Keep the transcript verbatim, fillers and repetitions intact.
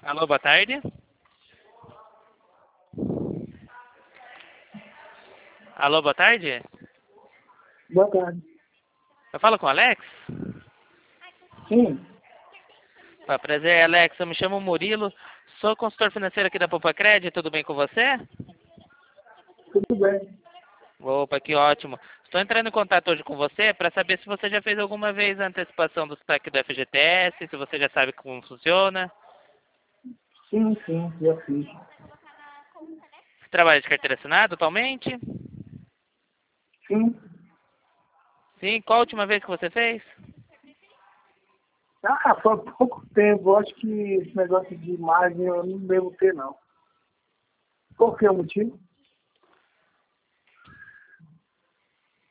Alô, boa tarde. Alô, boa tarde. Boa tarde. Eu falo com o Alex? Sim, Ah, prazer, Alex. Eu me chamo Murilo. Sou consultor financeiro aqui da Poupa Cred. Tudo bem com você? tudo bem. Opa, que ótimo. Estou entrando em contato hoje com você para saber se você já fez alguma vez a antecipação do saque do F G T S, se você já sabe como funciona. Sim, sim, já fiz. Você trabalha de carteira assinada atualmente? Sim. Sim. Qual a última vez que você fez? Ah, foi há pouco tempo. Eu acho que esse negócio de margem eu não devo ter, não. Por que o motivo?